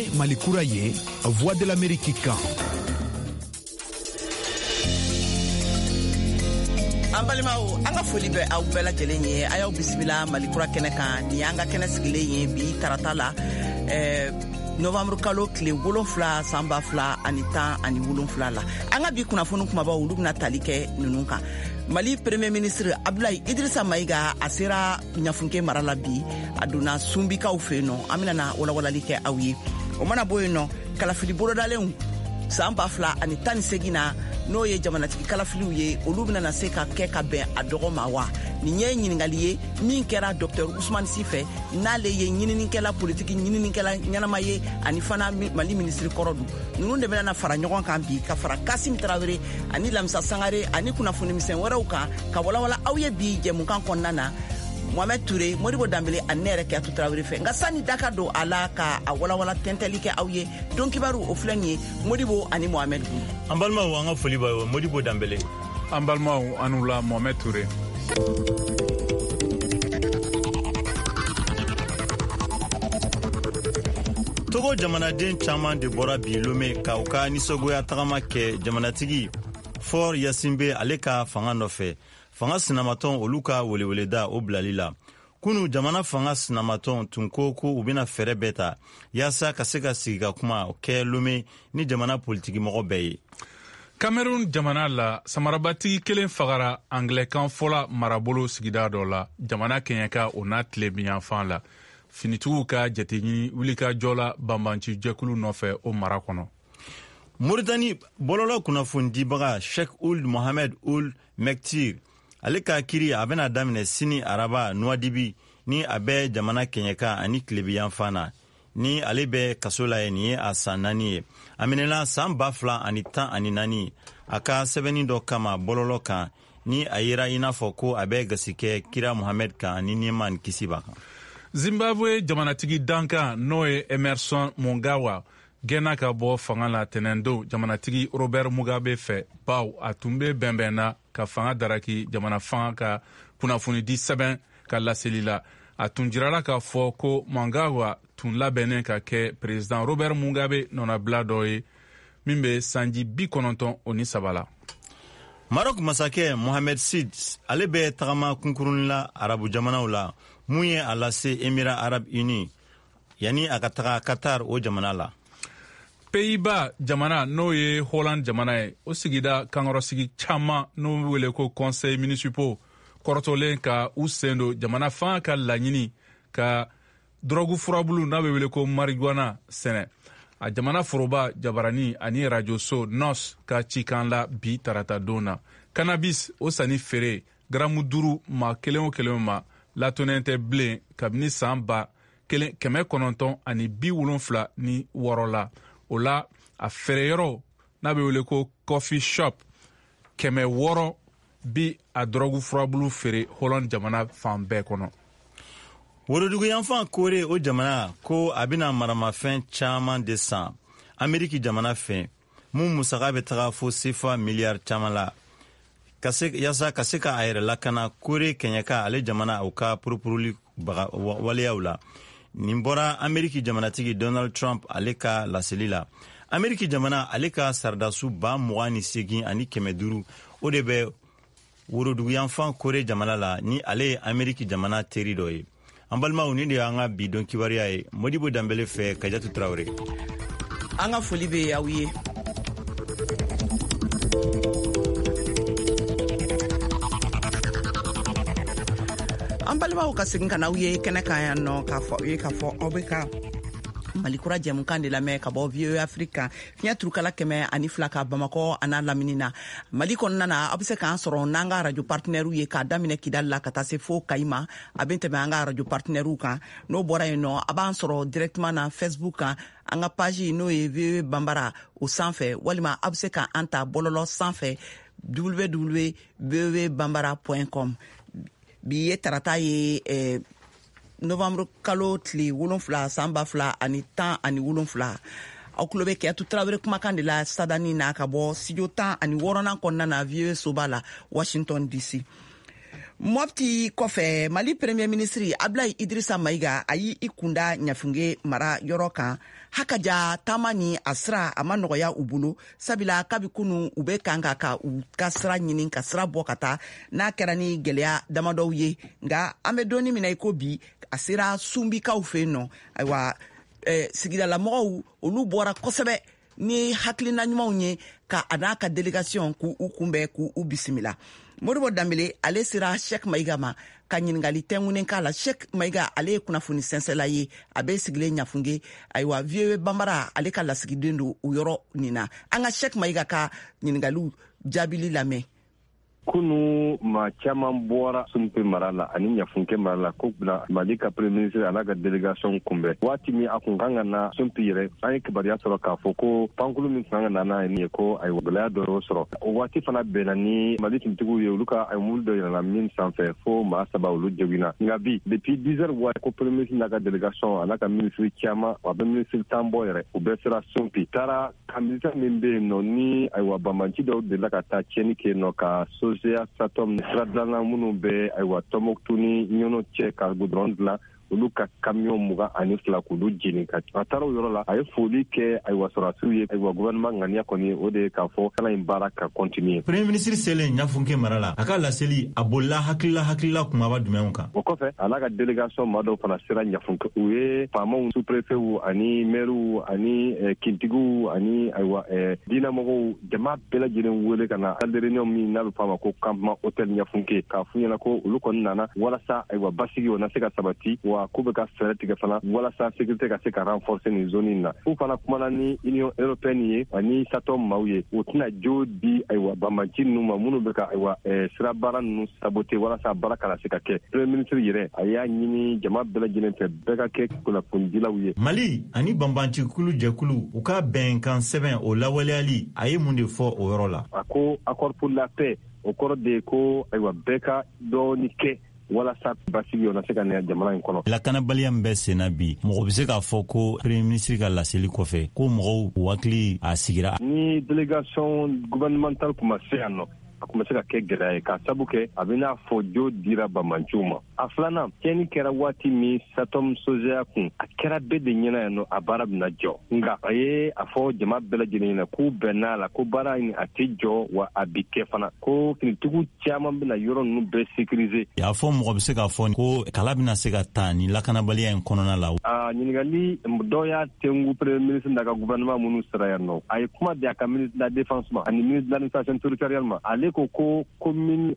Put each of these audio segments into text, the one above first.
ye Malikura ye Voix de l'Amérique kan. An balimaw an ka foli bɛ aw bɛɛ lajɛlen ye a y'aw bisimila Malikura kɛnɛ kan ni an ka kɛnɛ sigilen ye bi tarata la novembre kalo tile 7 san 2017 la an ka bi kunnafoni kumabaw olu bɛna tali kɛ ninnu kan. Mali premier ministre Abdoulaye Idrissa Maïga a sera Ɲafunke mara la bi a donna sunbikaw fɛ yen nɔ an bɛna walawalali kɛ aw ye o mana bɔ yen nɔ kalafili bolodalenw san 2018 na n'o ye jamanatigi kalafiliw ye olu bɛna se ka kɛ ka bɛn a dɔgɔ ma wa nin ye ɲiningali ye min kɛra Dr Ousmane Sy fɛ n'ale ye ɲininikɛla politiki ɲininikɛla ɲanama ye ani fana Mali ministre kɔrɔ du ninnu de bɛna fara ɲɔgɔn kan bi ka fara Kassim Traoré ani Lamisa Sangare ani kunnafoni misɛn wɛrɛw kan ka walawala aw ye bi jɛmukan kɔnɔna na Mohamed Touré, Modibo Dambele ani ne yɛrɛ Kiyatu Traoré fɛ nka sani da ka don a la ka a walawala tɛntɛli kɛ aw ye don kibaru o filɛ nin ye Modibo ani Mohamed. An balimaw an ka foli b'a ye Modibo Dambele. An balimaw anu la Mohamed Touré. Togo jamanaden caman de bɔra bi Lomé ka u ka nisɔngoya tagama kɛ jamanatigi Faure Gnassingbé ale ka fanga nɔfɛ. Fanga sinamatɔn olu ka weleweleda o bilali la. Kunu jamana fanga sinamatɔn tun ko u bɛna fɛrɛ bɛɛ ta yaasa ka se ka sigi ka kuma kɛ Lomé ni jamana politiki mɔgɔ bɛɛ ye. Cameroun jamana la samarabatigi kelen fagara Anglɛkan fɔla marabolo sigida dɔ la jamana kɛɲɛka o n'a tilebiyanfan la. Finitigiw ka jate ɲini wulikajɔ la banbanci jɛkulu nɔfɛ o mara kɔnɔ. Mauritanie bɔlɔlɔ kunnafonidibaga Sheikh Ould Mohamed Ould Mektir ale ka kiri a bɛna daminɛ sini araba Nouadhibi ni a bɛ jamana kɛɲɛka ani tilebiyanfan na ni ale bɛ kaso la ye nin ye a san 4 ye a minɛla san 2014 a ka sɛbɛnni dɔ kama bɔlɔlɔ kan ni a yera i n'a fɔ ko a bɛ gasi kɛ kira Mohamed kan ani nɛɛma ni kisi b'a kan. Zimbabwe jamanatigi dankan n'o ye Emerson Mnangagwa gɛnna ka bɔ fanga la tɛnɛndo jamanatigi Robert Mugabe fɛ baw a tun bɛ bɛnbɛnna ka fanga daraki jamana fanga ka kunnafonidi sɛbɛn ka laseli la a tun jirala k'a fɔ ko Mnangagwa tun labɛnnen ka kɛ président Robert Mugabe nɔnabila dɔ ye min bɛ sanji 93 la. Maroc masakɛ Mohamed Sid ale bɛ tagama kunkurunin la arabu jamanaw la mun ye a lase Émirats Arabes Unis yani a ka taga Qatar o jamana la. Pays-Bas jamana n'o ye Holland jamana ye o sigida kankɔrɔsigi caman n'o wele ko conseil municipal kɔrɔtɔlen ka u sen don jamana fanga ka laɲini ka drogue furabulu n'a bɛ wele ko marijuana sɛnɛ a jamana foroba jabarani ani radio so NOS ka cikan la bi tarata don na cannabis o sanni feere garamu 5 ma kelen o kelen ma latonnen tɛ bilen kabini san 1976 la o la a feereyɔrɔ n'a bɛ wele ko coffee shop 600 bi a drogue furabulu feere Holland jamana fan bɛɛ kɔnɔ. Woroduguyanfan kore o jamana ko a bɛna maramafɛn caman de san Ameriki jamana fɛ mun musaka bɛ taga fo CFA miliyari caman la yaasa ka se ka a yɛrɛ lakana kore kɛɲɛka ale jamana u ka purupuruli waleyaw la. Nin bɔra Ameriki jamanatigi Donald Trump ale ka laseli la. Ameriki jamana ale ka sardasu 28 ani 500 o de bɛ woroduguyanfan kore jamana la ni ale ye Ameriki jamana teri dɔ ye. An balimaw ni de y'an ka bi dɔn kibaruya ye Modibo Dambele fɛ Kajatu Traoré. An ka foli bɛ aw ye. An balimaw ka segin ka na aw ye kɛnɛ kan yan nɔ k'a fɔ aw bɛ ka Malikura jɛmukan de lamɛn ka bɔ VOA Afrique fiɲɛ turukala 102 ka Bamakɔ a n'a lamini na Mali kɔnɔna na a bɛ se k'an sɔrɔ n'an ka radio partenaires ye k'a daminɛ Kidali la ka taa se fo Kayima a bɛ tɛmɛ an ka radio partenaires kan n'o bɔra yen nɔ a b'an sɔrɔ directement na Facebook kan an ka page n'o ye VOA Bambara o sanfɛ walima a bɛ se k'an ta bɔlɔlɔ sanfɛ www.voabambara.com bi ye tarata ye novembre kalo tile 7 san 2017 aw kulo bɛ Kiyatu Traoré kumakan de la sadani na ka bɔ studio 16 kɔnɔna na VOA soba la Washington DC. Mopti kɔfɛ Mali premier ministre Ablaye Idrissa Maïga ayi ikunda ɲafunge mara yɔrɔ kan hakaja taama ni a sira a ma nɔgɔya u bolo sabila kabi kunu u be kan ka u ka sira ɲini ka sira bɔ ka taa n'a kɛra ni gwɛlɛya damadɔw ye nga an be donni mina iko bi a sera sumbikaw fɛ nɔ ayiwa sigidalamɔgɔw olu bɔra kosɛbɛ ni hakilina ɲumanw ye ka a n'a ka délégation k'u kunbɛn k'u bisimila. Modibo Dambele ale sera Cheikh Maïga ma ka ɲiningali tɛngunen k'a la. Cheikh Maïga ale ye kunnafoni sɛnsɛla ye a be sigilen ɲafunge ayiwa vieux bambara ale ka lasigiden do u yɔrɔ nin na. An ka Cheikh Maïga ka ɲiningaliw jaabili lamɛn. Kunu ma caman bɔra Sumpe mara la ani ɲafunke mara la ko bila Mali ka premier ministre a n'a ka délégation kunbɛn. Waati min a kun kan ka na Sumpe yɛrɛ an ye kibaruya sɔrɔ k'a fɔ ko pankulu min kan ka na n'a ye nin ye ko ayiwa gɛlɛya dɔ y'o sɔrɔ. O waati fana bɛnna ni Mali kuntigiw ye olu ka mulu dɔ yɛlɛla min sanfɛ fo maa 3 olu joginna. Nka bi depuis 10 heures waati ko premier ministre n'a ka délégation a n'a ka ministre caman a bɛ ministre 10 bɔ yɛrɛ u bɛɛ sera Sumpe. Taara ka ministre min bɛ yen nɔ ni ayiwa banbanci dɔw delila ka taa tiɲɛni kɛ yen nɔ ka Sosea Satom sira dilanna minnu bɛ ayiwa Tɔnbɔkutu ni Ɲɔnɔ cɛ ka goudron dilan olu ka camion 22 k'olu jeni ka a taara o yɔrɔ la a ye foli kɛ ayiwa sɔrɔsiw ye ayiwa gouvernement ŋaniya kɔni o de ye k'a fɔ kalan in baara ka continuer. Premier ministre selen ɲafunke mara la a ka laseli a bolila hakilila kumaba jumɛnw kan. O kɔfɛ a n'a ka délégation maa dɔw fana sera ɲafunke u ye faamaw sous-préfets ani maires ani kintigiw ani ayiwa diinamɔgɔw jama bɛɛ lajɛlen wele ka na salle de réunion min n'a bɛ fɔ a ma ko campement hôtel ɲafunke k'a f'u ɲɛna ko olu kɔni nana walasa ayiwa basigi o na se ka sabati wa ko bɛ ka fɛɛrɛ tigɛ fana walasa sécurité ka se ka renforcer nin zone in na. U fana kumana ni Union européenne ye ani Satom maaw ye u tɛna jo di ayiwa banbanci ninnu ma minnu bɛ ka ayiwa sira baara ninnu saboter walasa baara kana se ka kɛ. Premier ministre yɛrɛ a y'a ɲini jama bɛɛ lajɛlen fɛ bɛɛ ka kɛ kunnafonidilaw ye. Mali ani banbanci kulu jɛkulu u ka bɛnkan sɛbɛn o lawaleyali a ye mun de fɔ o yɔrɔ la. A ko accord pour la paix o kɔrɔ de ye ko ayiwa bɛɛ ka dɔɔni kɛ walasa basigi o na se ka ne jamana in kɔnɔ. Lakanabaliya min bɛ senna bi mɔgɔ bɛ se k'a fɔ ko premier ministre ka laseli kɔfɛ ko mɔgɔw wakili a sigira. Ni délégation gouvernementale kuma se yan nɔ a kun bɛ se ka kɛ gɛlɛya ye k'a sabu kɛ a bɛ n'a fɔ jo dira banbanciw ma. A filanan tiɲɛni kɛra waati min Satom Sosea kun a kɛra bɛɛ de ɲɛna yan nɔ a baara bɛna jɔ nka a ye a fɔ jama bɛɛ lajɛlen ɲɛna k'u bɛnn'a la ko baara in a tɛ jɔ wa a bi kɛ fana ko finitigiw caman bɛna yɔrɔ ninnu bɛɛ sécuriser. A fɔ mɔgɔ bɛ se k'a fɔ ko kala bɛna se ka ta ni lakanabaliya in kɔnɔna la. Ɲininkali dɔw y'a tengu premier ministre n'a ka gouvernement minnu sera yan nɔ a ye kuma di a ka ministre de la défense ma ani ministre de l'administration territoriale ma ale ko commune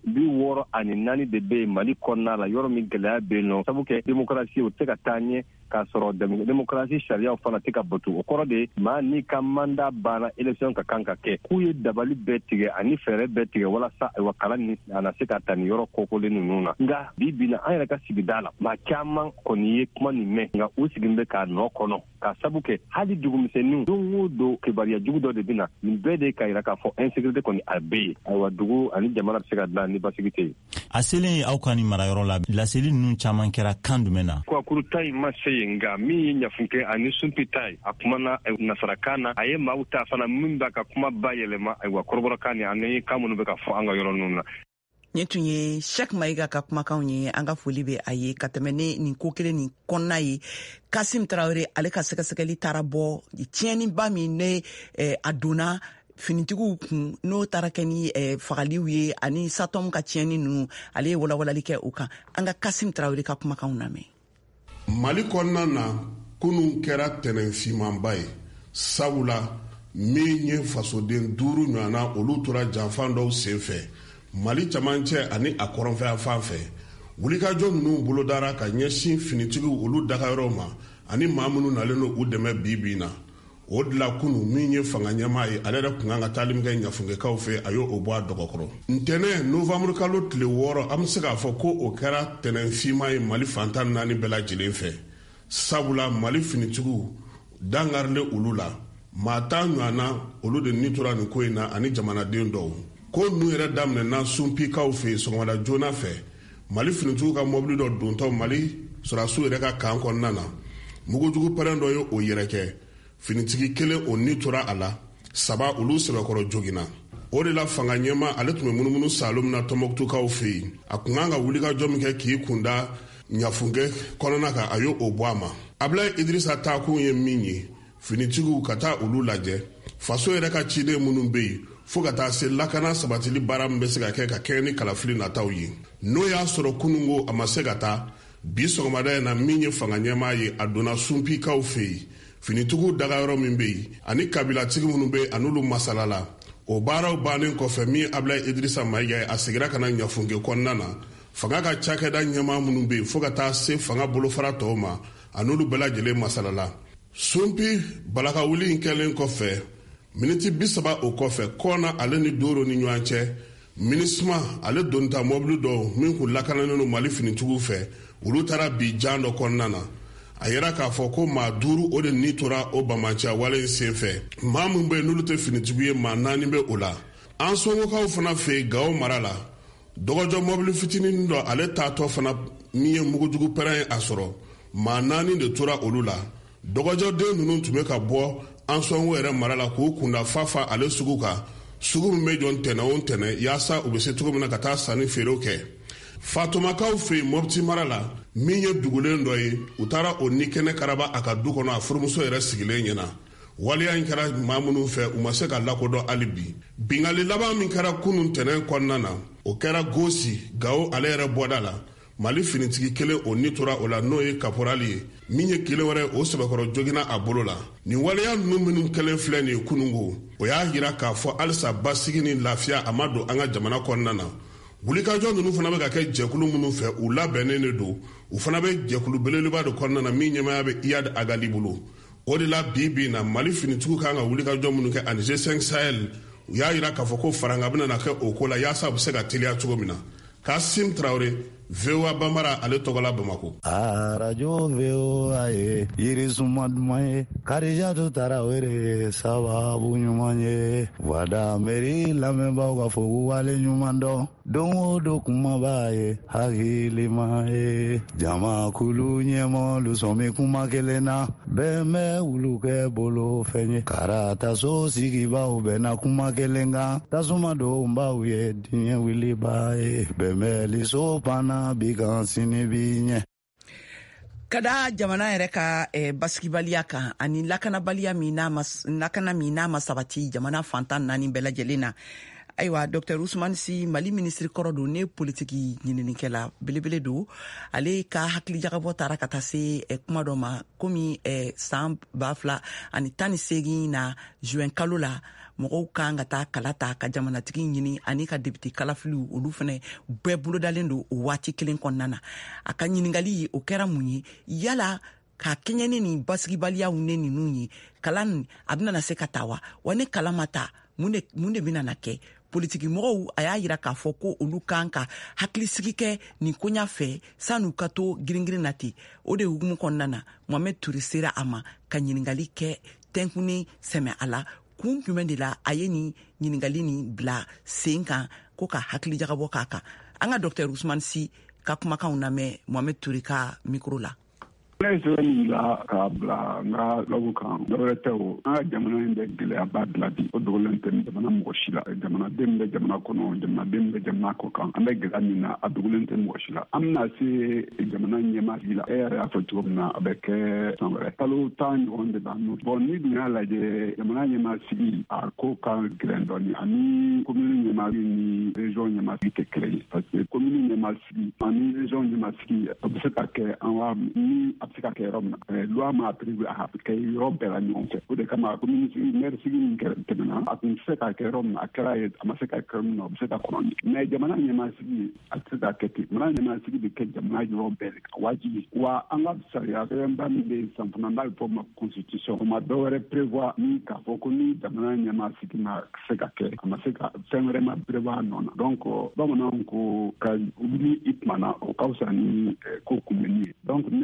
64 de bɛ Mali kɔnɔna la yɔrɔ min gɛlɛya bɛ yen nɔ sabu kɛ démocratie o tɛ ka taa ɲɛ k'a sɔrɔ démocratie sariyaw fana tɛ ka bato o kɔrɔ de maa n'i ka mandat banna élection ka kan ka kɛ k'u ye dabali bɛɛ tigɛ ani fɛɛrɛ bɛɛ tigɛ walasa ayiwa kalan ni a na se ka ta nin yɔrɔ kɔkɔlen ninnu na nka bi na an yɛrɛ ka sigida la maa caman kɔni ye kuma nin mɛn nka u sigilen bɛ k'a nɔ kɔnɔ k'a sabu kɛ hali dugumisɛnninw don o don kibaruya jugu dɔ de bɛ na nin bɛɛ de ka yira k'a fɔ insécurité kɔni a bɛ yen ayiwa dugu ani jamana bɛ se ka dilan ni basigi tɛ yen. A selen aw ka nin marayɔrɔ la laseli ninnu caman kɛra kan jumɛn na. Kurakuru in ma se yen nka min ye ɲafunke ani Sumpe ta ye a kumana nasarakan na a ye maaw ta fana min b'a ka kuma ba yɛlɛma ayiwa kɔrɔbɔrɔkan ni ani kan minnu bɛ ka fɔ an ka yɔrɔ ninnu na. Nin tun ye Cheikh Maïga ka kumakanw ye an ka foli bɛ a ye ka tɛmɛ ne nin ko kelen nin kɔnɔna ye. Kasim Traoré ale ka sɛgɛsɛgɛli taara bɔ tiɲɛniba min ne a donna finitigiw kun n'o taara kɛ ni fagaliw ye ani Satom ka tiɲɛni ninnu ale ye walawalali kɛ o kan an ka Kasim Traoré ka kumakanw lamɛn. Mali kɔnɔna na kunun kɛra tɛnɛnfinmanba ye sabula min ye fasoden 5 ɲɔgɔnna olu tora janfan dɔw senfɛ Mali camancɛ ani a kɔrɔnfɛn fan fɛ wulikajɔ ninnu bolodara ka ɲɛsin finitigiw olu dagayɔrɔ ma ani maa minnu nalen don u dɛmɛ bi na o de la kunu min ye fanga ɲɛmaa ye ale yɛrɛ kun kan ka taali min kɛ ɲafungekaw fɛ a y'o bɔ a dɔgɔkɔrɔ. Ntɛnɛn novembre kalo tile 6 an bɛ se k'a fɔ ko o kɛra tɛnɛnfinma ye Mali fantan 4 bɛɛ lajɛlen fɛ sabula Mali finitigiw dangarile olu la maa 10 ɲɔgɔnna olu de ni tora nin ko in na ani jamanaden dɔw ko ninnu yɛrɛ daminɛna Sumpikaw fɛ sɔgɔmada joona fɛ Mali finitigiw ka mɔbili dɔ dontɔ Mali sɔrɔdasiw yɛrɛ ka kan kɔnɔna na mugujugu pɛrɛn dɔ ye o yɛrɛ kɛ finitigi kelen o ni tora a la 7 olu sɛbɛkɔrɔ joginna o de la fanga ɲɛma ale tun bɛ munumunu salom na tɔnbɔkutukaw fɛ yen a kun kan ka wulikajɔ min kɛ k'i kunda ɲafunkɛ kɔnɔna kan a y'o bɔ a ma Ablaye Idrissa taakun ye min ye finitigiw ka taa olu lajɛ faso yɛrɛ ka ciden minnu bɛ yen fo ka taa se lakana sabatili baara min bɛ se ka kɛ ka kɛ ni kalafili nataw ye n'o y'a sɔrɔ kunungo a ma se ka taa bi sɔgɔmada in na min ye fanga ɲɛmaa ye a donna sunpikaw fɛ yen finitigiw dagayɔrɔ min bɛ yen ani kabilatigi minnu bɛ an'olu masala la o baaraw bannen kɔfɛ min Ablaye Idrissa Mayiga ye a segira ka na ɲafunke kɔnɔna na fanga ka cakɛda ɲɛmaa minnu bɛ yen fo ka taa se fanga bolofara tɔw ma an'olu bɛɛ lajɛlen masala la sunpi balakawuli in kɛlen kɔfɛ miniti 30 o kɔfɛ kɔna ale ni Doro ni ɲɔgɔn cɛ minisma ale donta mɔbili dɔw min kun lakananen no Mali finitigiw fɛ olu taara bi jan dɔ kɔnɔna na a yɛrɛ k'a fɔ ko maa 5 o de ni tora o bamaciya wale in senfɛ maa min bɛ n'olu tɛ finitigiw ye maa 4 bɛ o la an sɔngokaw fana fɛ Gao mara la dɔgɔjɔ mɔbili fitinin dɔ ale taatɔ fana min ye mugujugu pɛrɛn ye a sɔrɔ maa 4 de tora olu la dɔgɔjɔ den ninnu tun bɛ ka bɔ an sɔngo yɛrɛ mara la k'u kunda fafa ale sugu kan sugu min bɛ jɔ ntɛnɛ o ntɛnɛ yaasa u bɛ se cogo min na ka taa sanni feerew kɛ Fatumakaw fɛ Mopti mara la min ye dugulen dɔ ye u taara o ni kɛnɛ karaba a ka du kɔnɔ a furumuso yɛrɛ sigilen ɲɛna waliya in kɛra maa minnu fɛ u ma se ka lakodɔn hali bi bingali laban min kɛra kunun ntɛnɛn kɔnɔna na o kɛra Gosi Gao ale yɛrɛ bɔda la Mali finitigi kelen o ni tora o la n'o ye kaporali ye min ye kelen wɛrɛ o sɛbɛkɔrɔ jogina a bolo la nin waleya ninnu minnu kelen filɛ nin ye kunungo o y'a yira k'a fɔ halisa basigi ni lafiya a ma don an ka jamana kɔnɔna na wulikajɔ ninnu fana bɛ ka kɛ jɛkulu minnu fɛ u labɛnnen de don u fana bɛ jɛkulu belebeleba de kɔnɔna na min ɲɛmaya bɛ Iyad Agali bolo o de la bi na Mali finitigiw kan ka wulikajɔ minnu kɛ ani G5 Sahel u y'a yira k'a fɔ ko faranga bɛna na kɛ o ko la yaasa u bɛ se ka teliya cogo min na Kasim Traoré VOA Bambara ale tɔgɔla Bamako arajo VOA ye yirisuma duman ye Karijatu Traoré sababu ɲuman ye wada meri lamɛnbaaw ka fɔ k'u wale ɲuman dɔn don o don kumaba ye hakilima ye jamakulu ɲɛmɔlu sɔmi kuma kelen na bɛɛ bɛ wulu kɛ bolo fɛn ye karataso sigibaw bɛnna kuma kelen kan tasuma donbaw ye diɲɛ wiliba ye bɛɛ bɛ liso panna bigan sini bi ɲɛ kada jamana yɛrɛ ka basigibaliya kan ani lakanabaliya min n'a ma sabati jamana fantan 4 bɛɛ lajɛlen na ayiwa Dr Ousmane Sy Mali ministre kɔrɔ don ne politiki ɲininikɛla belebele don ale ka hakilijagabɔ taara ka taa se kuma dɔ ma komi san 2018 na juin kalo la mɔgɔw kan ka taa kala ta ka jamanatigi ɲini ani ka député kalafiliw olu fana bɛɛ bolodalen don o waati kelen kɔnɔna na a ka ɲininkali o kɛra mun ye yala ka kɛɲɛ ni basigibaliyaw ne ninnu ye kalan a bɛna se ka taa wa ne kala ma ta mun de bɛna na kɛ politiki mɔgɔw a y'a yira k'a fɔ ko olu kan ka hakilisigi kɛ nin koɲa fɛ san'u ka to giringirin na ten o de hukumu kɔnɔna na Mohamed Touré sera a ma ka ɲininkali kɛ tɛnkuni sɛmɛ a la kun jumɛn de la a ye nin ɲininkali nin bila sen kan ko ka hakilijagabɔ k'a kan an ka Dr Ousmane Sy ka kumakanw lamɛn Mohamed Touré ka mikro la ne sɛbɛn la k'a bila n ka lagu kan dɔwɛrɛ tɛ o an ka jamana in bɛ gɛlɛyaba bila bi o dogolen tɛ jamana mɔgɔ si la jamanaden bɛ jamana kɔnɔ jamanaden bɛ jamana kɔ kan an bɛ gɛlɛya min na a dogolen tɛ mɔgɔ si la an bɛna se jamana ɲɛmaasigi la e yɛrɛ y'a fɔ cogo min na a bɛ kɛ san wɛrɛ kalo 10 ɲɔgɔn de b'an n'o bon ni dun y'a lajɛ jamana ɲɛmaasigi a ko ka gɛlɛn dɔɔni ani commune ɲɛmaasigi ni région ɲɛmaasigi tɛ kelen ye parce que commune ɲɛmaasigi ani région ɲɛmaasigi a bɛ se ka kɛ an ka ni a bɛ se ka kɛ yɔrɔ min na loi m'a prévu a bɛ kɛ yɔrɔ bɛɛ la ɲɔgɔn fɛ o de kama commune maire sigi min tɛmɛna a tun tɛ se ka kɛ yɔrɔ min na a kɛra ye a ma se ka kɛ yɔrɔ min na o bɛ se ka kɔnɔ mais jamana ɲɛmaasigi a tɛ se ka kɛ ten jamana ɲɛmaasigi bɛ kɛ jamana yɔrɔ bɛɛ de kan wajibi wa an ka sariya sɛbɛnba min bɛ yen san fana n'a bɛ fɔ o ma constitution o ma dɔwɛrɛ prévoir ni k'a fɔ ko ni jamana ɲɛmaasigi ma se ka kɛ a ma se ka fɛn wɛrɛ ma prévoir nɔ na donc bamananw ko ka wuli i tuma na o ka fisa ni ko kunbɛnni ye donc ne hakili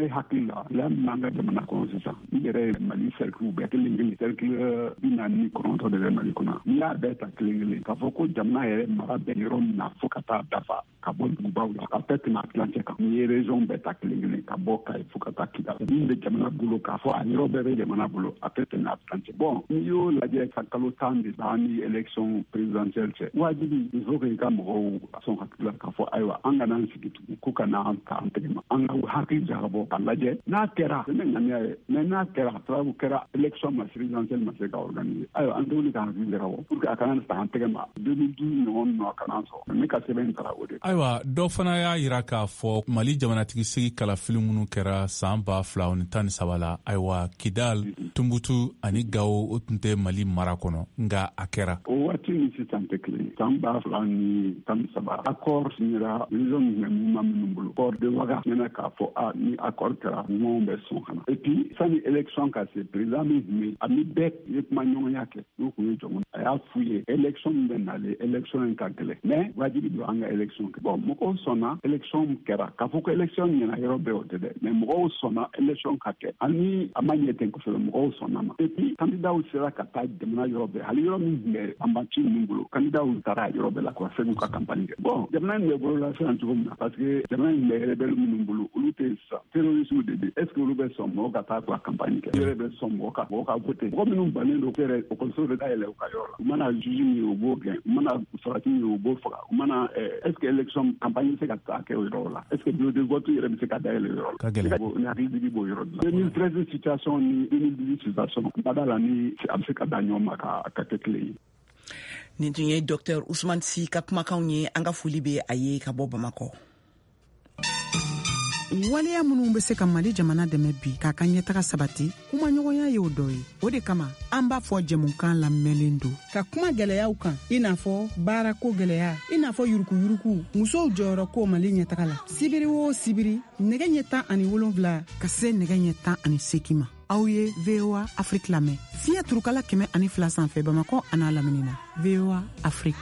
la la manga jamana ko sisan ni yɛrɛ Mali cercle bɛɛ kelen cercle bina ni kɔnɔntɔ de bɛ Mali kɔnɔ ni y'a bɛɛ ta kelen k'a fɔ ko jamana yɛrɛ mara bɛ yɔrɔ min na fo ka taa dafa ka bɔ dugubaw la a bɛɛ tɛna tilancɛ kan ni ye région bɛɛ ta kelen ka bɔ Kayi fo ka taa Kidal min bɛ jamana bolo k'a fɔ a yɔrɔ bɛɛ bɛ jamana bolo a bɛɛ tɛna tilancɛ bon n'i y'o lajɛ ka kalo 10 de b'a ni élection présidentielle cɛ wajibi il faut que i ka mɔgɔw sɔn hakili k'a fɔ ayiwa an kana an sigi tugun ko ka na an ta an tɛgɛ ma an ka hakili jagabɔ ka lajɛ n'a kɛra ne ŋaniya ye mais n'a kɛra sababu kɛra élection ma présidentielle ma se ka organiser ayiwa an tɛ ka hakili jagabɔ pour que a kana ta an tɛgɛ ma 2012 ɲɔgɔn nɔ a kana sɔrɔ ne ka sɛbɛn taara o de ayiwa dɔ fana y'a yira k'a fɔ Mali jamanatigi sigi kalafili minnu kɛra san 2013 la ayiwa Kidal Tumbuktu ani Gao o tun tɛ Mali mara kɔnɔ nga a kɛra o waati ni sisan tɛ kelen san 2013 accord signera région minnu minnu bolo accord de Ouaga mena k'a fɔ ni accord kɛra ɲɔgɔn bɛ sɔn ka na et puis sani élection ka se président min tun bɛ ani bɛɛ ye kuma ɲɔgɔnya kɛ n'o tun ye jɔn a y'a f'u ye élection min bɛ nalen élection in ka gɛlɛn mais wajibi don an ka élection kɛ bon mɔgɔw sɔnna élection kɛra k'a fɔ ko élection ɲɛna yɔrɔ bɛɛ o tɛ dɛ mais mɔgɔw sɔnna élection ka kɛ ani a ma ɲɛ ten kosɛbɛ mɔgɔw sɔnna ma et puis candidatw sera ka taa jamana yɔrɔ bɛɛ hali yɔrɔ min tun bɛ anbati ninnu bolo candidatw taara yɔrɔ bɛɛ la ka se k'u ka campagne kɛ bon jamana in bɛ bolola sisan cogo min na parce que jamana in bɛ rebelle minnu bolo olu tɛ sa terrorisme de est ce que olu bɛ sɔn mɔgɔ ka taa k'u ka campagne kɛ yɛrɛ bɛ sɔn mɔgɔ ka voter mɔgɔ minnu bannen don yɛrɛ école bɛ dayɛlɛ u ka yɔrɔ la u mana juge min ye u b'o gɛn u mana sarati min ye u b'o faga u mana est ce que élection campagne bɛ se ka taa kɛ o yɔrɔ la est ce que bureau de vote yɛrɛ bɛ se ka dayɛlɛ o yɔrɔ la ni hakilitigi b'o yɔrɔ la 2013 situation ni 2018 situation bada la ni a bɛ se ka da ɲɔgɔn ma ka kɛ kelen ye. Nin tun ye Dr Ousmane Sy ka kumakanw ye an ka foli bɛ a ye ka bɔ Bamakɔ. Waleya minnu bɛ se ka Mali jamana dɛmɛ bi k'a ka ɲɛtaga sabati kuma ɲɔgɔnya ye o dɔ ye o de kama an b'a fɔ jɛmukan lamɛnlen don ka kuma gɛlɛyaw kan i n'a fɔ baarako gɛlɛya i n'a fɔ yurukuyuruku musow jɔyɔrɔ ko Mali ɲɛtaga la sibiri o sibiri nɛgɛ ɲɛ 17 ka se nɛgɛ ɲɛ 18 ma aw ye VOA Afrique lamɛn fiɲɛ turukala 102 sanfɛ Bamakɔ an'a lamini na VOA Afrique.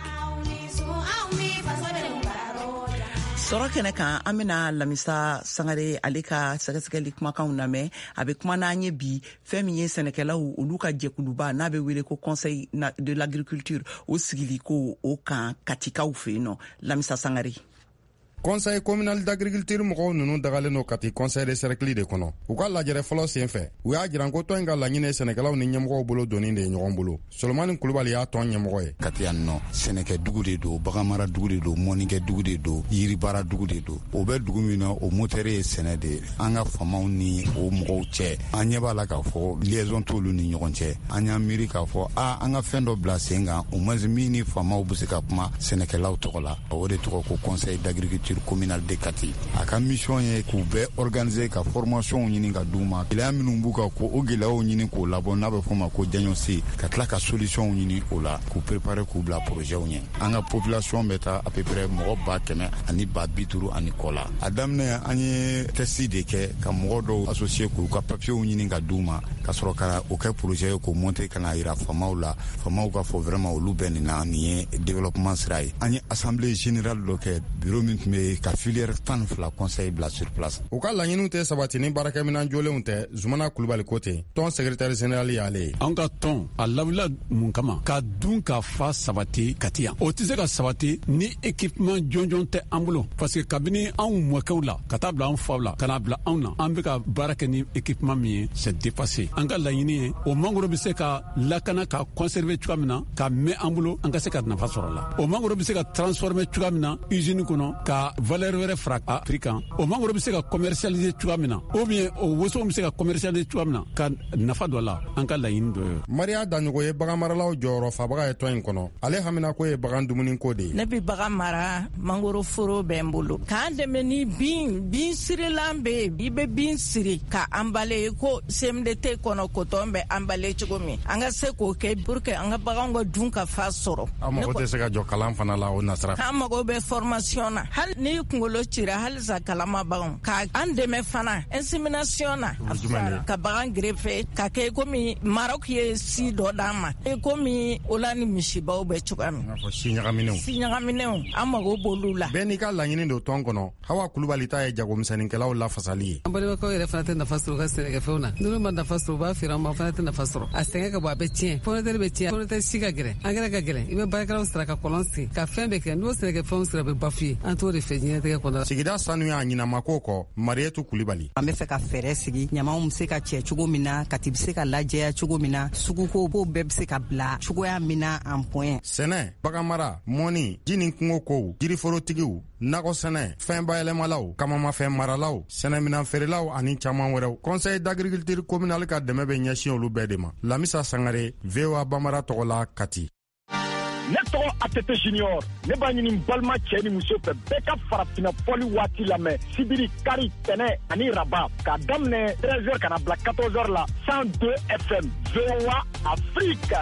Sɔrɔ kɛnɛ kan an bɛna Lamisa Sangare ale ka sɛgɛsɛgɛli kumakanw lamɛn a bɛ kuma n'an ye bi fɛn min ye sɛnɛkɛlaw olu ka jɛkuluba n'a bɛ wele ko Conseil de l'agriculture o sigili ko o kan Katikaw fɛ yen nɔ Lamisa Sangare. Conseil communal d'agriculture mɔgɔw ninnu dagalen no kati conseil de cercle de kɔnɔ u ka lajɛrɛ fɔlɔ senfɛ u y'a jiran ko tɔn in ka laɲini sɛnɛkɛlaw ni ɲɛmɔgɔw bolo donni de ye ɲɔgɔn bolo Solomani Kulubali y'a tɔn ɲɛmɔgɔ ye kati yan nɔ sɛnɛkɛ dugu de don baganmara dugu de don mɔnikɛ dugu de don yiribara dugu de don o bɛ dugu min na o motɛri ye sɛnɛ de an ka famaw ni o mɔgɔw cɛ an ɲɛ b'a la k'a fɔ liaison t'olu ni ɲɔgɔn cɛ an y'an miiri k'a fɔ an ka fɛn dɔ bila sen kan o moins min ni famaw bɛ se ka kuma sɛnɛkɛlaw tɔgɔ la o de tɔgɔ ko conseil d'agriculture communal de Kati a ka mission ye k'u bɛɛ organiser ka formation ɲini ka d'u ma gɛlɛya minnu b'u kan ko o gɛlɛyaw ɲini k'o labɔ n'a bɛ fɔ ma ko janɲɔsi ka tila ka solution ɲini o la k'u préparer k'u bila projet ɲɛ an ka population bɛ taa à peu près mɔgɔ 100 ani 50 ani kɔ la a daminɛ an ye test de kɛ ka mɔgɔ dɔw associer k'u ka papiers ɲini ka d'u ma ka sɔrɔ ka o kɛ projet ye k'o monter ka na yira famaw la famaw ka fɔ vraiment olu bɛ nin na nin ye développement sira ye an ye assemblée générale dɔ kɛ bureau min tun bɛ ka filière 12 conseil bila sur place u ka laɲiniw tɛ sabati ni baarakɛminan jolenw tɛ Zumana Kulubali ko ten tɔn secrétaire général y'ale ye an ka tɔn a lawula mun kama ka dun ka fa sabati Kati yan o tɛ se ka sabati ni équipement jɔnjɔn tɛ an bolo parce que kabini anw mɔkɛw la ka taa bila an faw la ka na bila anw na an bɛ ka baara kɛ ni équipement min ye c'est dépassé an ka laɲini ye o mangoro bɛ se ka lakana ka conserver cogoya min na ka mɛn an bolo an ka se ka nafa sɔrɔ la o mangoro bɛ se ka transformer cogoya min na usine kɔnɔ ka valeur wɛrɛ fara a prix kan o mangoro bɛ se ka commercialiser cogoya min na ou bien o woso bɛ se ka commercialiser cogoya min na ka nafa dɔ la an ka laɲini dɔ ye Mariya Daɲogo ye baganmaralaw jɔyɔrɔ fabaga ye tɔn in kɔnɔ ale hamina ko ye bagan dumuni ko de ye ne bɛ bagan mara mangoro foro bɛ n bolo k'an dɛmɛ ni bin sirilan bɛ yen i bɛ bin siri ka emballé ko CMDT kɔnɔ coton bɛ emballé cogo min an ka se k'o kɛ pour que an ka baganw ka dun ka fa sɔrɔ an mago tɛ se ka jɔ kalan fana la o nasira an mago bɛ formation na hali ni kungolo cira halisa kalama bagan ka an dɛmɛ fana insémination na ka bagan greffe ka kɛ komi Maroc ye si dɔ d'an ma komi o la ni misibaw bɛ cogoya min si ɲagaminɛw an mago b'olu la bɛɛ n'i ka laɲini don tɔn kɔnɔ Hawa Kulubali ta ye jagomisɛnninkɛlaw lafasali ye an balimakɛw yɛrɛ fana tɛ nafa sɔrɔ ka sɛnɛkɛfɛnw na n'olu ma nafa sɔrɔ u b'a feere an ma fana tɛ nafa sɔrɔ a sɛgɛn ka bɔ a bɛ tiɲɛ pɔnɛtɛri bɛ tiɲɛ pɔnɛtɛri si ka gɛrɛ angɛrɛ ka gɛlɛn i bɛ baarakɛlaw sara ka kɔlɔn sigi ka fɛn bɛɛ kɛ n'o sɛnɛkɛfɛnw sera bɛ bafu ye an t'o de fɛ diɲɛnatigɛ kɔnɔ sigida sanuya ɲinamako kɔ Mariyatu Kulibali an bɛ fɛ ka fɛɛrɛ sigi ɲamaw bɛ se ka cɛ cogo min na kati bɛ se ka lajɛya cogo min na suguko b'o bɛɛ bɛ se ka bila cogoya min na en point sɛnɛ baganmara mɔni ji ni kungo kow jiriforotigiw nakɔ sɛnɛ fɛn bayɛlɛmalaw kamamafɛn maralaw sɛnɛminan feerelaw ani caman wɛrɛw conseil d'agriculture communal ka dɛmɛ bɛ ɲɛsin olu bɛɛ de ma Lamisa Sangare VOA Bamara tɔgɔla Kati ne tɔgɔ ATT Junior ne b'a ɲini balima cɛ ni muso fɛ bɛɛ ka farafina fɔli waati lamɛn sibiri kari tɛnɛ ani raba k'a daminɛ 13h kana bila 14h la 102 FM VOA Afrique.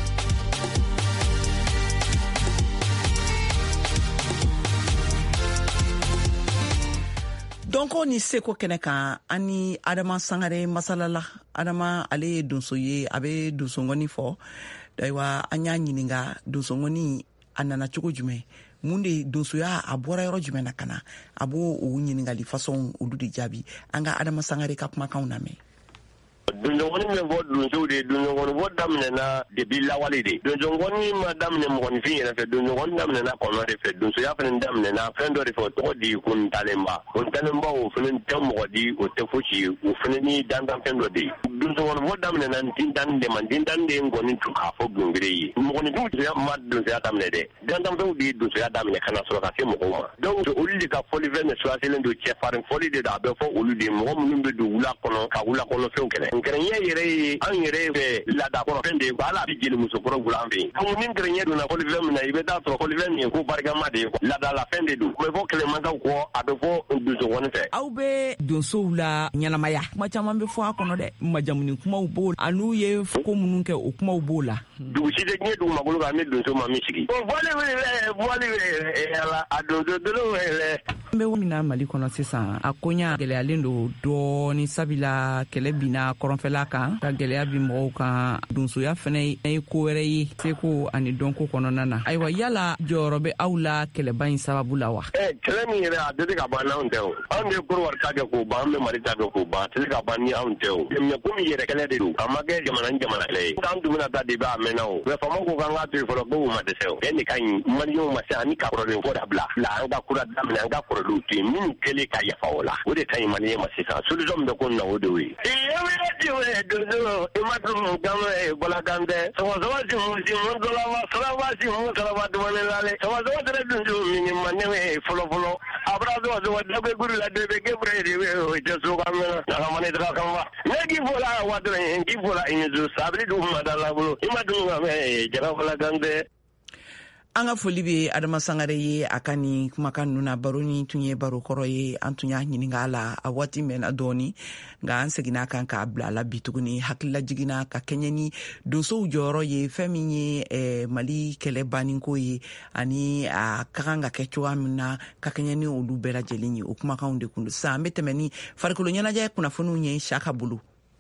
donc ni seko kɛnɛ kan ani Adama Sangare masalala. Adama ale ye donso ye a bɛ donsongɔni fɔ ayiwa an y'a ɲininka donsongɔni a nana cogo jumɛn mun de donsoya a bɔra yɔrɔ jumɛn na ka na a b'o ɲininkali fasɔn olu de jaabi an ka Adama Sangare ka kumakanw lamɛn. Donjongoni min fɔ donsow de donjongoni fɔ daminɛna depuis lawale de donjongoni ma daminɛ mɔgɔninfin yɛrɛ fɛ donjongoni daminɛna kɔnɔ de fɛ donsoya fana daminɛna fɛn dɔ de fɛ o tɔgɔ di kuntalenba o fana tɛ mɔgɔ di o tɛ fosi o fana ni dantanfɛn dɔ de ye donjongoni fɔ daminɛna ntintani de ma ntintani de ye nkɔni tun k'a fɔ gungere ye mɔgɔninfinw donsoya ma donsoya daminɛ dɛ dantanfɛnw de ye donsoya daminɛ ka na sɔrɔ ka se mɔgɔw ma donc olu de ka fɔlifɛn de suwasilen don cɛfarin fɔli de don a bɛ fɔ olu de mɔgɔ minnu bɛ don wula kɔnɔ ka wula kɔnɔfɛnw kɛlɛ nkɛrɛnya yɛrɛ ye an yɛrɛ fɛ laadakɔrɔfɛn de ye ko ala bɛ jeli musokɔrɔ wula an fɛ yen donc ni nkɛrɛnya donna fɔlifɛn min na i bɛ taa sɔrɔ fɔlifɛn min ye ko barikama de ye laadalafɛn de don u bɛ fɔ kɛlɛmansaw kɔ a bɛ fɔ donsogɔni fɛ aw bɛ donsow la ɲɛnamaya kuma caman bɛ fɔ a kɔnɔ dɛ majamuni kumaw b'o la an'u ye ko minnu kɛ o kumaw b'o la dugu si tɛ diɲɛ dugu makolo kan an bɛ donso ma min sigi o fɔli a donso dolo yɛrɛ an bɛ min na Mali kɔnɔ sisan a koɲa gɛlɛyalen don dɔɔni sabila kɛlɛ binna kɔrɔnfɛla kan ka gɛlɛya bi mɔgɔw kan donsoya fana ye ko wɛrɛ ye seko ani dɔnko kɔnɔna na ayiwa yala jɔyɔrɔ bɛ aw la kɛlɛba in sababu la wa kɛlɛ min yɛrɛ a tɛ se ka ban n'anw tɛ o anw de ye Korowari ta kɛ k'o ban an bɛ Mali ta kɛ k'o ban a tɛ se ka ban ni anw tɛ o mais komi yɛrɛ kɛlɛ de don a ma kɛ jamana ni jamana kɛlɛ ye an tun bɛna taa de b'a mɛnna o mais faamaw ko k'an k'a to yen fɔlɔ ko u ma dɛsɛ o bɛɛ de ka ɲi maliyɛnw ma se ani ka kɔrɔlen ko dabila an ka kura daminɛ an ka kɔrɔlenw to yen minnu kɛlen ka yafa o la o de ka ɲi maliyɛn ma sisan solution min bɛ ko nin na o de y'o ye imatun kama balakante sama si mun dolama salama si mun salama dumane lale sama tere dunju mini manne folo abrado do dabe guru la debe gebre de o jesu kamena na mane tra kamba negi fola wadre ngi fola inju sabri du madala bulu imatun kama jara balakante an ka foli bɛ Adama Sangare ye a ka nin kumakan ninnu na baro ni tun ye baro kɔrɔ ye an tun y'a ɲininka a la a waati mɛnna dɔɔni nka an seginna kan k'a bila a la bi tuguni hakilila jiginna ka kɛɲɛ ni donsow jɔyɔrɔ ye fɛn min ye Mali kɛlɛ banninko ye ani a ka kan ka kɛ cogoya min na ka kɛɲɛ ni olu bɛɛ lajɛlen ye o kumakanw de kun don sisan an bɛ tɛmɛ ni farikolo ɲɛnajɛ kunnafoniw ye Saka bolo.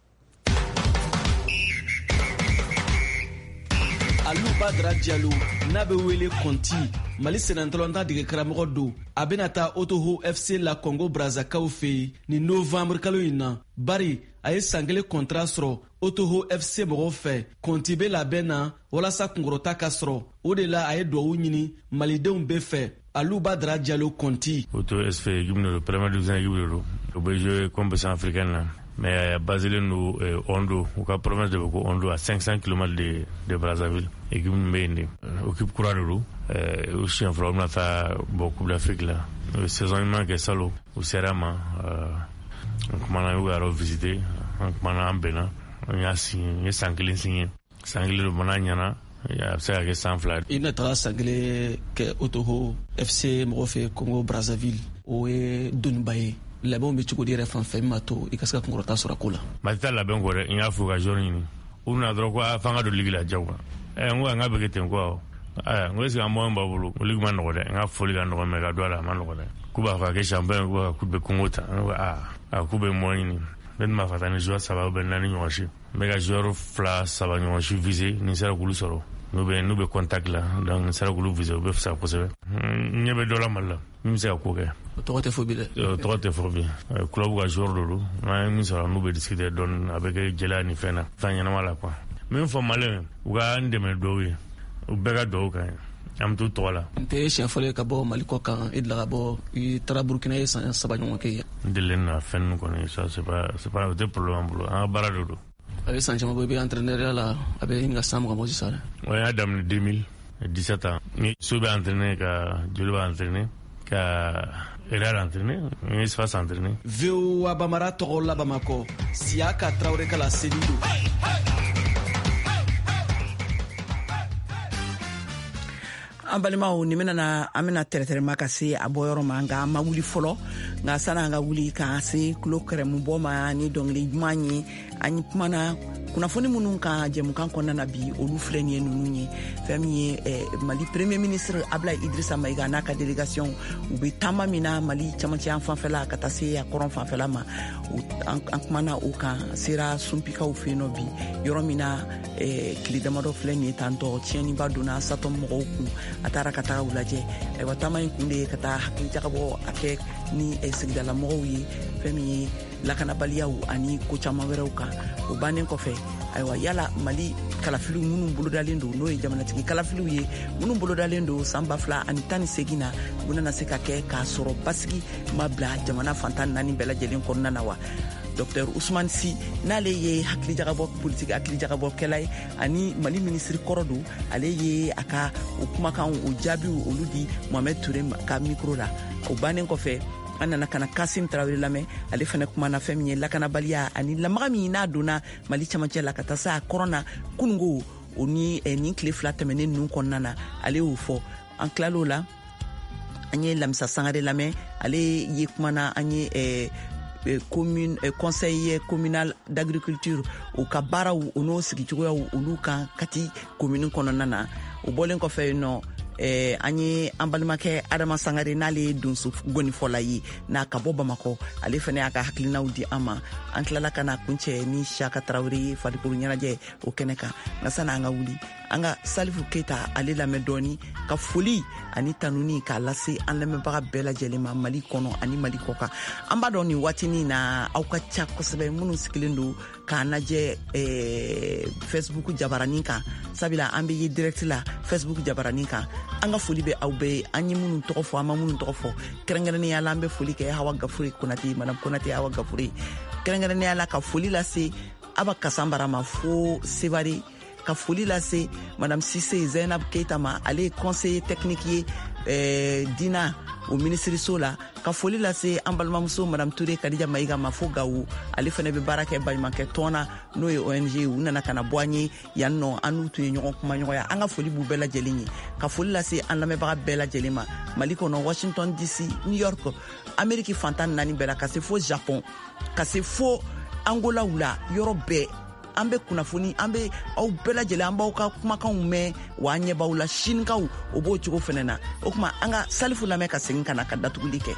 Alou Badara Diallo n'a bɛ wele Konti Mali sɛnɛntɔlɔnta dege karamɔgɔ don a bɛna taa Otoho FC la Congo Brazzakaw fɛ yen ni novembre kalo in na bari a ye san kelen contrat sɔrɔ Otoho FC mɔgɔw fɛ Konti bɛ labɛn na walasa kunkɔrɔta ka sɔrɔ o de la a ye duwawu ɲini malidenw bɛɛ fɛ Alou Badara Diallo Konti Otoho FC équipe de première division équipe de o bɛ jouer compétition africaine na mais basé nous Ondo ou ka province de Boko Ondo à 500 km de Brazzaville équipe mbende équipe Kouradou aussi en France ta beaucoup d'Afrique là saison il manque salo au Serama comment on a visité comment on bena on a signé sanglé le mananyana ya ça que sans flat il n'a sanglé que Otoho FC Morofe Congo Brazzaville ou Dunbaye labɛnw bɛ cogo di yɛrɛ fan fɛ min b'a to i ka se ka kunkɔrɔta sɔrɔ a ko la Mali t'a labɛn kɔ dɛ n y'a fo ka joueur ɲini u bɛna dɔrɔn ko f'an ka don ligue la jagoya n ko an ka bɛ kɛ ten ko n ko est-ce que an moyen b'a bolo o ligue ma nɔgɔ dɛ n ka foli ka nɔgɔ mais ka don a la a ma nɔgɔ dɛ kuba fa ke champagne kuba kube kongota kube moyini ben ma fata ni joueur saba ben nani nyoshi mega joueur fla saba nyoshi visé ni sera kulu soro no be contact la donc sera kulu visé be fa posé nyebe dola malla mi se ko ke togote fobi club ga joueur dolo na mi sera no be discuter don avec Jelani fena tanya na mala quoi même fo malé uga ndeme dowi ubega do kan am tout tola te chef fole ka bo maliko kan idla ka bo I tara Burkina e sabanyo ke dilena fen ko ni ça c'est pas de problème bolo a barado avec Sanchama Boy entraîneur là avec Inga Sam comme ça ouais Adam 2017 ans ni soube entraîner ka Jolo entraîner ka era entraîner ni se fait entraîner Veo Abamara Torola Bamako Siaka Traoré kala Selido an balimaw ni mina amina tɛrɛtɛrɛma ka se a bɔ yɔrɔ ma nka ma wuli fɔlɔ nka sana an ka wuli ka se kulo kɛrɛmu bɔ ma ni dɔnkili ɲuman ye an kumana kunnafoni minnu ka jɛmukan kɔnɔna na bi olu filɛ nin ye ninnu ye fɛn min ye Mali premier ministre Ablaye Idrissa Maïga n'a ka délégation u bɛ taama min na Mali camancɛ yan fanfɛla ka taa se a kɔrɔn fanfɛla ma an kumana o kan sera sunpikaw fɛ yen nɔ bi yɔrɔ min na tile damadɔ filɛ nin ye tantɔ tiɲɛniba donna satɔ mɔgɔw kun a taara ka taga u lajɛ ayiwa taama in kun de ye ka taa hakili jagabɔ a kɛ ni sigidala mɔgɔw ye fɛn min ye lakanabaliyaw ani ko caman wɛrɛw kan o bannen kɔfɛ ayiwa yala Mali kalafiliw minnu bolodalen don n'o ye jamanatigi kalafiliw ye minnu bolodalen don san 2018 na u nana se ka kɛ k'a sɔrɔ basigi ma bila jamana fantan 4 bɛɛ lajɛlen kɔnɔna na wa Dr Ousmane Sy n'ale ye hakili jagabɔ politique hakili jagabɔkɛla ye ani Mali ministre kɔrɔ don ale ye a ka o kumakan o jaabiw olu di Mohamed Touré ka micro la o bannen kɔfɛ an nana kana Kasim Traoré lamɛn ale fana kumana fɛn min ye lakanabaliya ani lamaga min n'a donna Mali camancɛ la ka taa se a kɔrɔn na kunungo o ni nin tile 2 tɛmɛnen ninnu kɔnɔna na ale y'o fɔ an tilal'o la an ye Lamisa Sangare lamɛn ale ye kumana an ye conseil communal d'agriculture o ka baaraw o n'o sigicogoyaw olu kan kati commune kɔnɔna na o bɔlen kɔfɛ yen nɔ an ye an balimakɛ Adama Sangare n'ale ye donso gonifɔla ye n'a ka bɔ Bamakɔ ale fana y'a ka hakilinaw di an ma an tilala ka na kuncɛ ni Siaka Traoré ye farikolo ɲɛnajɛ o kɛnɛ kan nka sani an ka wuli an ka Salifu Keita ale lamɛn dɔɔni ka foli ani tanuni k'a lase an lamɛnbaga bɛɛ lajɛlen ma Mali kɔnɔ ani Mali kɔ kan an b'a dɔn nin waatinin na aw ka ca kosɛbɛ minnu sigilen don k'a lajɛ Facebook jabaranin kan sabula an bɛ ye direct la Facebook jabaranin kan an ka foli bɛ aw bɛɛ an ye minnu tɔgɔ fɔ an ma minnu tɔgɔ fɔ kɛrɛnkɛrɛnnenya la an bɛ foli kɛ Hawa Gafure Konate Madame Konate Hawa Gafure kɛrɛnkɛrɛnnenya la ka foli lase Aba Kasambara ma fo Sevare ka foli lase Madame Cissé Zainab Keita ma ale conseiller technique ye Dina o ministre so la ka foli lase an balimamuso Madame Touré Kadija Maïga ma fo Gawo ale fana bɛ baara kɛ baɲumankɛ tɔn n'o ye ONG u nana kana bɔ an ye yan nɔ an n'u tun ye ɲɔgɔn kuma ɲɔgɔnya an ka foli b'u bɛɛ lajɛlen ye ka foli lase an lamɛnbaga bɛɛ lajɛlen ma Mali kɔnɔ Washington DC New York Amérique fantan 4 bɛɛ la ka se fo Japon ka se fo Angola wula yɔrɔ bɛɛ an bɛ kunnafoni an bɛ aw bɛɛ lajɛlen an b'aw ka kumakanw mɛn wa an ɲɛ b'aw la sinikaw o b'o cogo fana na o kuma an ka Salifu lamɛn ka segin ka na ka datuguli kɛ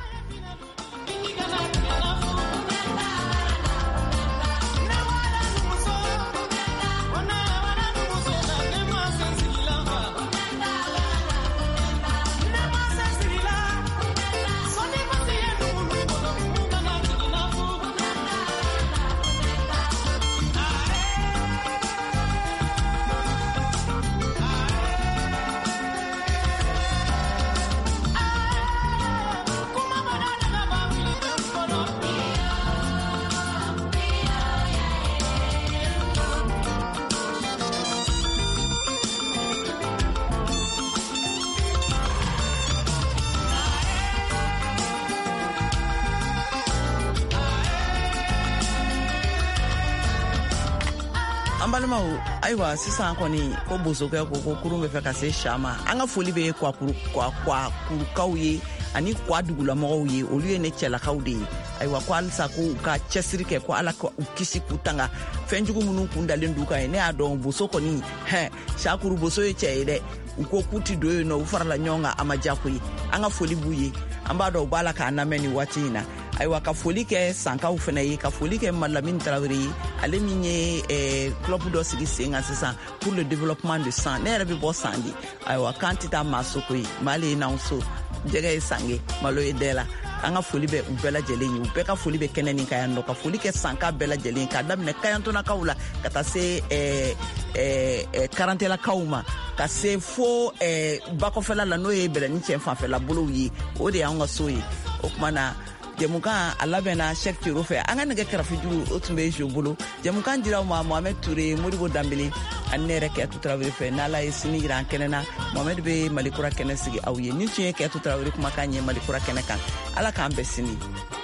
an balimaw ayiwa sisan kɔni ko bosokɛ ko kurun bɛ fɛ ka se Siama an ka foli bɛ kwakurukaw ye ani kwa dugulamɔgɔw ye olu ye ne cɛlakaw de ye ayiwa ko halisa ko u ka cɛsiri kɛ ko ala ka u kisi k'u tanga fɛn jugu minnu kun dalen du kan ye ne y'a dɔn boso kɔni sakuru boso ye cɛ ye dɛ u ko k'u ti don yen nɔ u farala ɲɔgɔn kan a ma diya ko ye an ka foli b'u ye an b'a dɔn u b'a la k'a lamɛn ni waati in na ayiwa ka foli kɛ sankaw fana ye ka foli kɛ Malamine Traoré ye ale min ye club dɔ sigi sen kan sisan pour le développement de sang ne yɛrɛ bɛ bɔ san di ayiwa k'an tɛ taa maa soko ye maa le ye n'anw so jɛgɛ ye sange malo ye dɛ la an ka foli bɛ u bɛɛ lajɛlen ye u bɛɛ ka foli bɛ kɛnɛ nin ka yan nɔ ka foli kɛ sanka bɛɛ lajɛlen k'a daminɛ kayantonakaw la ka taa se karantelakaw ma ka se fo bakɔfɛla la n'o ye bɛlɛni cɛ fanfɛla bolow ye o de y'an ka so ye o kuma na jɛmukan a labɛnna Cheick Tiro fɛ an ka nɛgɛ kɛrɛfɛ juru o tun bɛ jo bolo jɛmukan dira ma Mohamed Touré Modibo Dambele ani ne yɛrɛ Kɛtu Tarawele fɛ n'Ala ye sini jira an kɛnɛ na Mohamed bɛ Malikura kɛnɛ sigi aw ye ni tun ye Kɛtu Tarawele kumakan ye Malikura kɛnɛ kan Ala k'an bɛn sini